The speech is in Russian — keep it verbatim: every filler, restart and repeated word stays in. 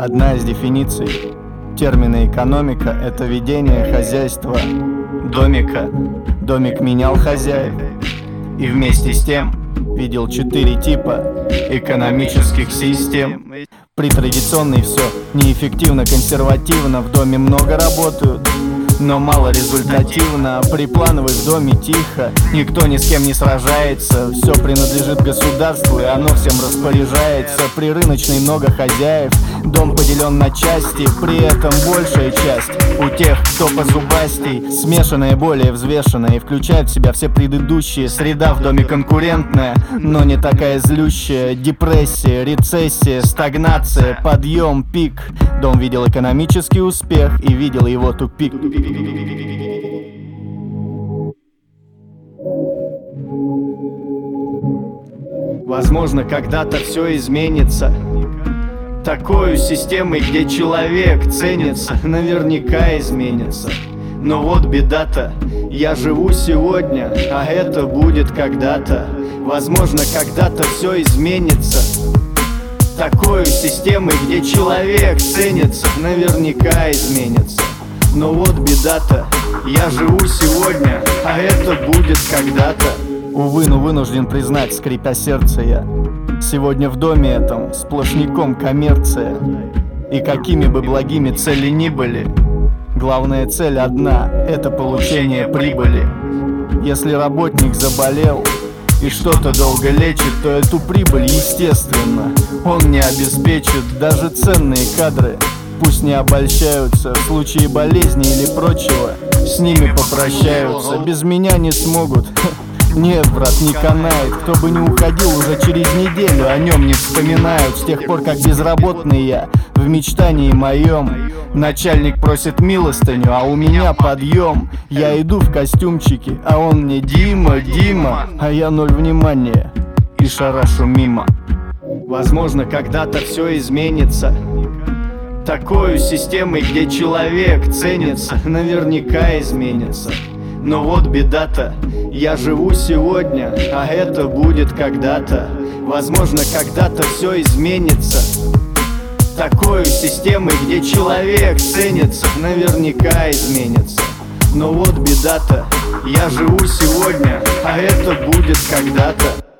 Одна из дефиниций термина экономика — это ведение хозяйства домика. Домик менял хозяев и вместе с тем видел четыре типа экономических систем. При традиционной все неэффективно, консервативно. В доме много работают, но мало результативно. При плановой в доме тихо, никто ни с кем не сражается. Все принадлежит государству, и оно всем распоряжается. При рыночной много хозяев, дом поделен на части. При этом большая часть у тех, кто позубастей. Смешанная, более взвешенная и включает в себя все предыдущие. Среда в доме конкурентная, но не такая злющая. Депрессия, рецессия, стагнация, подъем, пик. Дом видел экономический успех и видел его тупик. Возможно, когда-то все изменится такой системой, где человек ценится, наверняка изменится. Но вот беда-то, я живу сегодня, а это будет когда-то. Возможно, когда-то все изменится такой системой, где человек ценится, наверняка изменится. Но вот беда-то, я живу сегодня, а это будет когда-то. Увы, но вынужден признать, скрипя сердце, я сегодня в доме этом сплошняком коммерция. И какими бы благими цели ни были, главная цель одна — это получение прибыли. Если работник заболел и что-то долго лечит, то эту прибыль, естественно, он не обеспечит. Даже ценные кадры пусть не обольщаются, в случае болезни или прочего с ними попрощаются. Без меня не смогут. Нет, брат, не канает. Кто бы не уходил, уже через неделю о нем не вспоминают. С тех пор, как безработный я в мечтании моем, начальник просит милостыню, а у меня подъем. Я иду в костюмчике, а он мне: Дима, Дима, а я ноль внимания и шарашу мимо. Возможно, когда-то все изменится такой системой, где человек ценится, наверняка изменится. Но вот беда-то, я живу сегодня, а это будет когда-то. Возможно, когда-то все изменится такой системой, где человек ценится, наверняка изменится. Но вот беда-то, я живу сегодня, а это будет когда-то.